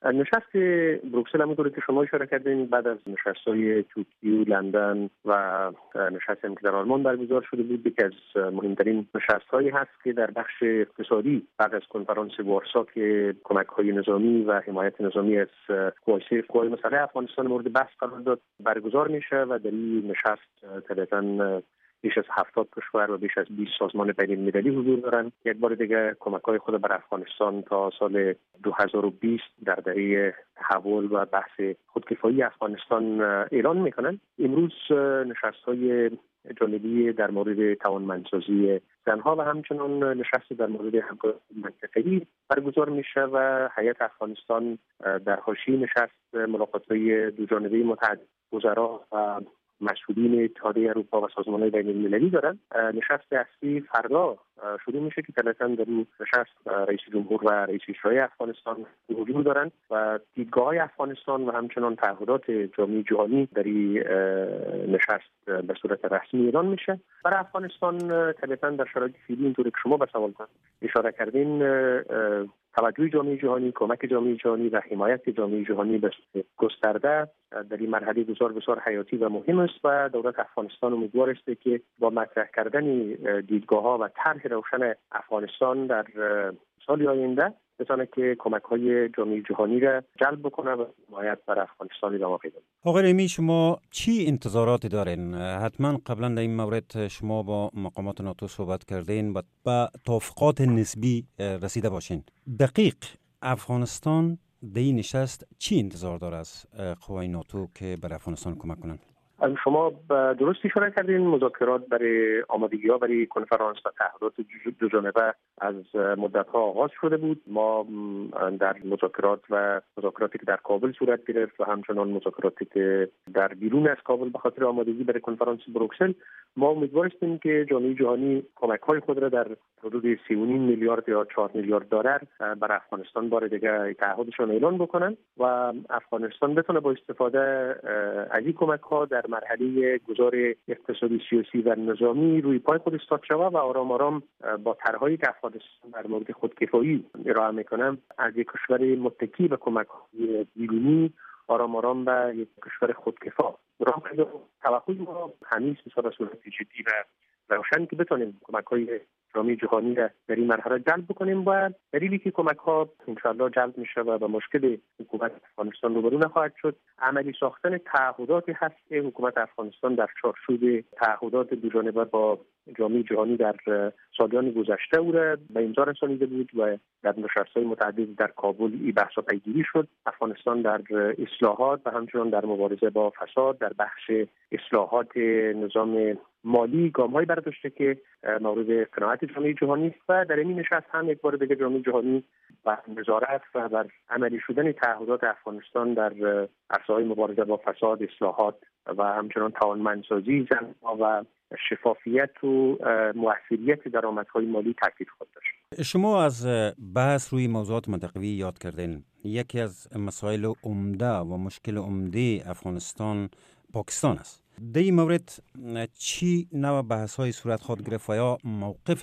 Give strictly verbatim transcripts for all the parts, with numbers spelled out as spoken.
نشست بروکسل همونطور که شما اشاره کردین بعد از نشست‌های توکیو، لندن و نشستی که در آلمان برگزار شده بود، یکی از مهمترین نشست‌هایی هست که در بخش اقتصادی بعد از کنفرانس وارسا که کمک‌های نظامی و حمایت نظامی از قوای قوای مسلح افغانستان مورد بحث قرار داد برگزار میشه و در این نشست طبعاً بیش از هفتاد کشور و بیش از بیست سازمان بین‌المللی حضور دارند. یک بار دیگه کمک‌های خود بر افغانستان تا سال دو هزار و بیست در دهه تحول و بحث خودکفایی افغانستان اعلان میکنند. امروز نشست‌های جانبی در مورد توانمندسازی زنها و همچنان نشست در مورد همکاری منطقه‌ای برگزار میشه و هیئت افغانستان در حاشیه نشست ملاقات‌های دو جانبه متعدد وزرا و مسئولین اتحادیه اروپا و سازمان‌های بین‌المللی دارن. نشست اصلی فردا شروع میشه که طبعاً در این نشست رئیس جمهور و رئیس اجرایی افغانستان حضور دارن و دیدگاه‌های افغانستان و همچنان تعهدات جامعه جهانی در این نشست به صورت رسمی اعلان میشه. برای افغانستان طبعاً در شرایط فعلی اینطوری که شما به سوال اشاره کردین توجه جامعه جهانی، کمک جامعه جهانی و حمایت جامعه جهانی به گسترده در این مرحله بسیار بسیار حیاتی و مهم است و دولت افغانستان امیدوار است که با مطرح کردن دیدگاه‌ها و طرح روشن افغانستان در سال آینده بتونه که کمک‌های جامعه جهانی را جلب بکنه و حمایت بر افغانستان ادامه پیدا کنه. آقای رحیمی، شما چی انتظاراتی دارین؟ حتما قبلا در این مورد شما با مقامات ناتو صحبت کردین و به توافقات نسبی رسیده باشین. دقیق افغانستان در این نشست چی انتظار داره از قوای ناتو که بر افغانستان کمک کنند؟ شما درست اشاره کردین، مذاکرات برای آمادگی‌ها برای کنفرانس و تعهدات دو جانبه از مدت‌ها آغاز شده بود. ما در مذاکرات و مذاکراتی که در کابل صورت گرفت و همچنان مذاکراتی که در بیرون از کابل به خاطر آمادگی برای کنفرانس بروکسل، ما امیدوار هستیم که جامعه جهانی کمک‌های خود را در حدود سه و نیم میلیارد یا چهار میلیارد دلار بر افغانستان بار دیگه تعهدشون اعلان بکنن و افغانستان بتونه با استفاده از این کمک‌ها در مرحله گذار اقتصادی، سیاسی و نظامی روی پای خود استاد شود و آرام آرام با طرح‌هایی که افغانستان در مورد خودکفایی ارائه میکنه از یک کشور متکی به کمک‌های بیرونی آرام آرام به یک کشور خودکفا راه پیدا. توقع ما همیشه به صورت جدی و روشن که بتونیم کمک‌های جامعه جهانی را در این مرحله جلب بکنیم و دلیلی که کمک‌ها انشاءالله جلب میشه و به مشکل حکومت افغانستان روبرو نخواهد شد عملی ساختن تعهداتی هست که حکومت افغانستان در چارچوب تعهدات دو جانبه با جامعه جهانی در سالیان گذشته او را به امضا رسانیده بود و در نشست‌های متعدد در کابل این بحث پیگیری شد. افغانستان در اصلاحات و همچنان در مبارزه با فساد در بخش اصلاحات نظام مالی گام‌های برداشته که مورد قناعت جامعه جهانی است و در این نشست هم یک بار دیگه جامعه جهانی بر نظارت و بر عملی شدن تعهدات افغانستان در عرصه‌های مبارزه با فساد، اصلاحات و همچنان توانمندسازی زن‌ها و شفافیت و موثریت درآمدهای مالی تاکید خود داشت. شما از بحث روی موضوعات منطقوی یاد کردین. یکی از مسائل عمده و مشکل عمده افغانستان پاکستان است. در این مورد چی نوع بحث‌های صورت خواهد گرفت و یا موقف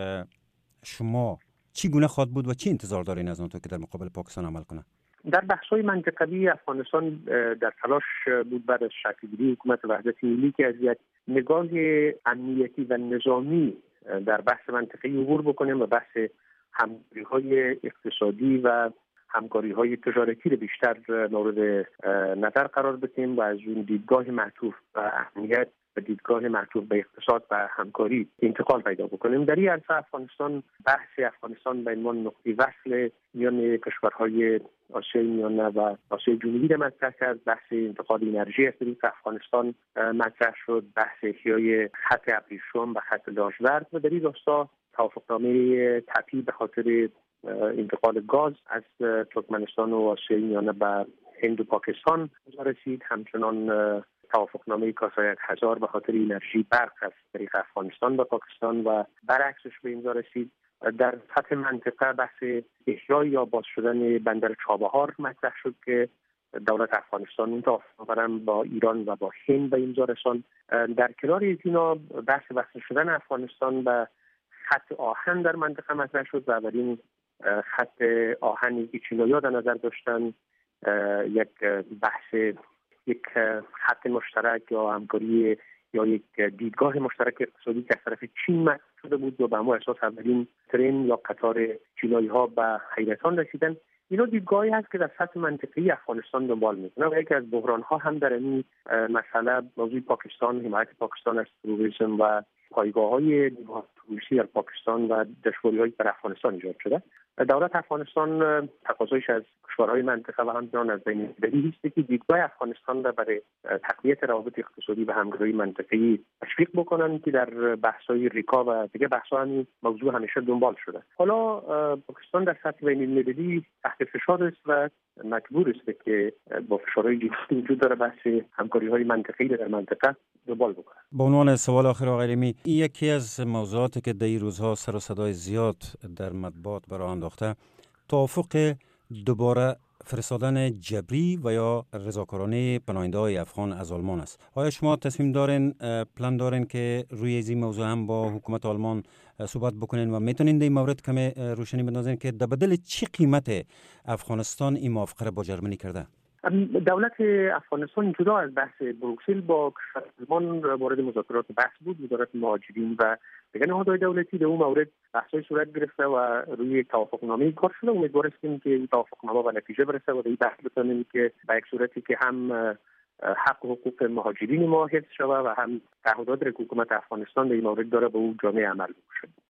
شما چی گونه خواهد بود و چی انتظار دارین از اون تو که در مقابل پاکستان عمل کنه؟ در بحث‌های منطقوی افغانستان در تلاش بود بعد از شکل‌گیری حکومت وحدت ملی که از یک نگاه امنیتی و نظامی در بحث منطقه‌ای عبور بکنیم و بحث همکاری‌های اقتصادی و همکاری‌های تجارتی رو بیشتر مورد نظر قرار بدیم و از اون دیدگاه معطوف به امنیت و دیدگاه معطوف به اقتصاد و همکاری انتقال پیدا بکنیم. در این عرصه افغانستان بحث افغانستان به عنوان نقطه وصل میان کشورهای آسیای میانه و آسیای جنوبی را مطرح کرد. بحث انتقال انرژی از طریق افغانستان مطرح شد، بحث احیای خط ابریشم و خط لاجورد و در این راستا توافقنامه تپی به خاطر انتقال گاز از ترکمنستان و آسیای میانه به هند و پاکستان رسید. همچنان توافقنامه کاسایت هزار به خاطر انرژی برق از طریق افغانستان به پاکستان و برعکسش به امضا رسید. در سطح منطقه بحث احیای یا باز شدن بندر چابهار مطرح شد که دولت افغانستان اون توافق با ایران و با هند به امضا رساند. در کنار اینا بحث وصل شدن افغانستان به خط آهن در منطقه مطرح شد و اولین خط آهنی که چینایی‌ها در نظر داشتن، یک بحث یک خط مشترک یا همکاری یا یک دیدگاه مشترک اقتصادی که از طرف چین مطرح شده بود و به همون اساس اولین ترن یا قطار چینایی‌ها به حیرتان رسیدن. اینا دیدگاهی هست که در سطح منطقی افغانستان دنبال میکنه و یکی از بحران‌ها هم در این مسئله موضوع پاکستان، حمایت پاکستان از تروریسم و پایگاه‌های روسی در پاکستان و دشواری‌هایی در افغانستان ایجاد شده. دولت افغانستان تقاضایش از کشورهای منطقه و همچنان از بین المللی است که دیدگاه افغانستان را برای تقویت روابط اقتصادی و همکاری منطقه‌ای تشویق بکنن که در بحث‌های ریکا و دیگه بحث‌ها همین موضوع همیشه دنبال شده. حالا پاکستان در سطح بین المللی تحت فشار است و مجبور است که با فشارهای جدی وجود داره بحث همکاری‌های منطقه‌ای در منطقه دنبال بکنه. به عنوان سوال آخر آقای علیمی، یکی از موضوعاتی که در این روزها سر و صدای زیاد در مطبوعات برآورده انداخته توافق دوباره فرستادن جبری و یا رضاکارانه پناهنده‌های افغان از آلمان است. آیا شما تصمیم دارین پلان دارین که روی این موضوع هم با حکومت آلمان صحبت بکنین و میتونین در این مورد کم روشنی بندازین که در بدل چی قیمت افغانستان این موافقه با جرمنی کرده؟ دولت افغانستان جدا از بحث بروکسل با کشور آلمان وارد مذاکرات بحث بود. وزارت مهاجرین و دیگر نهادهای دولتی در اون مورد بحث‌های صورت گرفته و روی توافقنامه کار شده. امیدوار هستیم که این توافقنامه به نتیجه برسه و در این بحث بتونیم که به یک صورتی که هم حق و حقوق مهاجرین ما حفظ شود و هم تعهدات حکومت افغانستان در این مورد داره به اون جامعه عمل بشه.